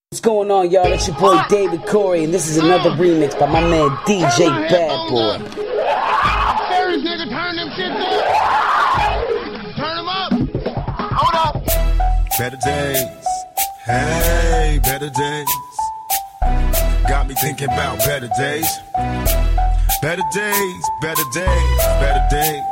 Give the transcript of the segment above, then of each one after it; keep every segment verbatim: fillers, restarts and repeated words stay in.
What's going on, y'all? It's your boy David Corey, and this is another remix by my man D J Bad Boy. Serious nigga, turn them shit up. Turn them up. Hold up. Better days. Hey, better days. Got me thinking about better days. Better days, better days, better days.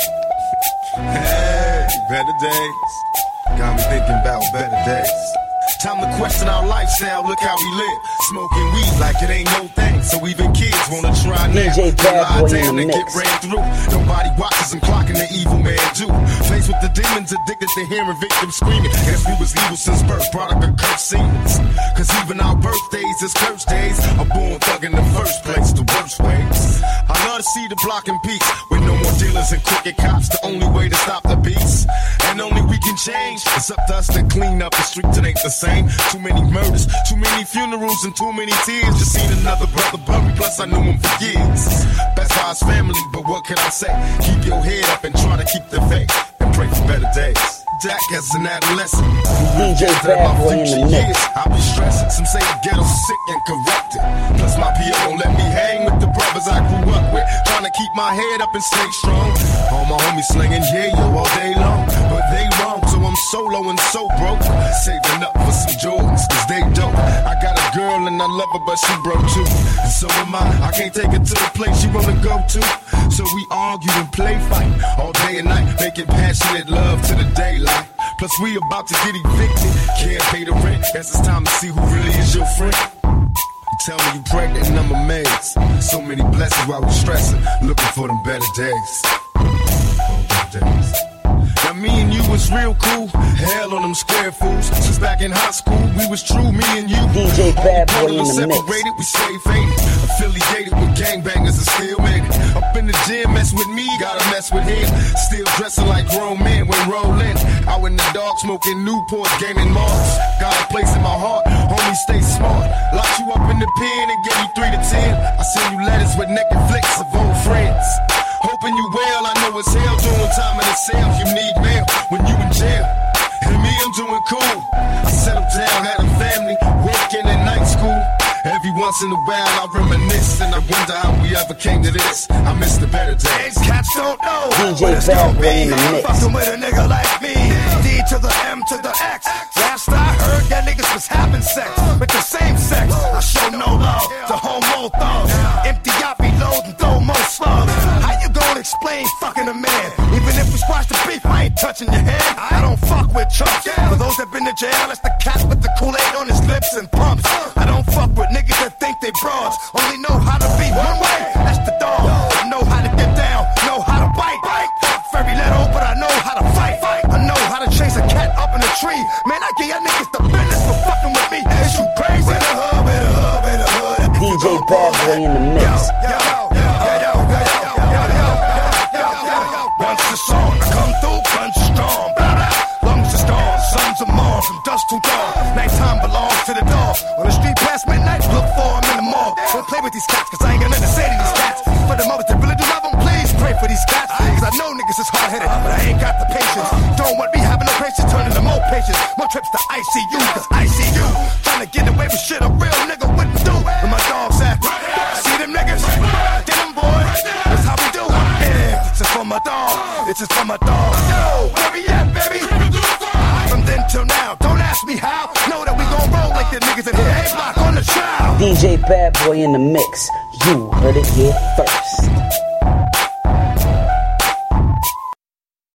Hey, better days. Got me thinking about better days. Time to question our lifestyle, look how we live. Smoking weed like it ain't no thing. So even kids wanna try now. D J Bad Boy in the mix. Get ran through. Nobody watches them clocking the evil man do. Faced with the demons, addicted to hearing victims screaming. Guess we was evil since birth, product of cursed scenes. Cause even our birthdays is cursed days. A born thug in the first place, the worst ways. I love to see the block in peace. With no more dealers and crooked cops, the only way to stop the beast. And only we can change. It's up to us to clean up the streets, it ain't the same. Too many murders, too many funerals, and too many tears. Just seen another brother buried, plus I knew him for years. Best for his family, but what can I say? Keep your head up and try to keep the faith, and pray for better days. Jack as an adolescent, D J Bad Boy in the mix. I be stressing, some say the ghetto's sick and corrupted. Plus my P O don't let me hang with the brothers I grew up with. Trying to keep my head up and stay strong. All my homies slinging yeah yo all day long, but they wrong, so I'm solo and so broke. Saving up for some Jordans, cause they dope. I got a girl and I love her, but she broke too. And so am I, I can't take her to the place she wanna go to. So we argue and play fight all day and night, making passionate love to the daylight. Plus we about to get evicted, can't pay the rent. Guess it's time to see who really is your friend. You tell me you pregnant and I'm amazed. So many blessings while we stressing, looking for them better days. Oh, better days. Now me and you was real cool, hell on them square fools. Since back in high school, we was true, me and you. D J Bad Boy in the separated, mix. we stay faded, affiliated with gangbangers and still made it. Up in the gym, mess with me, gotta mess with him. Still dressing like grown men when rolling. Out in the dark, smoking Newport, gaming Mars. Got a place in my heart, homie, stay smart. Locked you up in the pen and gave you three to ten. I send you letters with naked flicks of old friends. Hoping you well, I know it's hell doing time in the cell. You need mail when you in jail. And me, I'm doing cool. I settled down, had a family, working in night school. Every once in a while I reminisce and I wonder how we ever came to this. I miss the better days. Cats don't know D J Bad Boy in the mix. Fucking with a nigga like me. D to the M to the X. Last I heard that niggas was having sex with the same sex. I show no love to homo thugs. Empty yacht reload and throw more slugs. How you gonna explain fucking a man? Even if we squash the beef, I ain't touching your hand. I don't fuck with chumps. For those that been to jail, that's the cat with the Kool-Aid on his lips and pumps. I don't fuck with niggas that think they broads. Only know how to be one way, that's the dog. I know how to get down, know how to bite. Very little, but I know how to fight. I know how to chase a cat up in a tree. Man, I give y'all niggas the business for fucking with me. Is you crazy? With the hood, with the hood, with the hood. D J Bad Boy in the mix. Once the song I come through, punch strong. Lungs are strong, sons of Mars from dusk till dawn. Nighttime belongs to the dog. On the street past midnight, look for him in the mall. Don't play with these cats, cause I ain't got nothing to say to these cats. For the mothers that really do love them, please pray for these cats. Cause I know niggas is hard-headed, but I ain't got the patience. Don't want me having no patience, turning to more patience. More trips to I C U, cause I see you. Trying to get away with shit a real nigga wouldn't do. Where my dogs at? See them niggas? Get them, boy. That's how we do. Yeah, this is for my dog. This is for my dog. Yo, where we at, baby? From then till now, don't ask me how. Know that we gon' roll like the niggas in here. A-Block on the trial. D J Bad Boy in the mix. You heard it here first.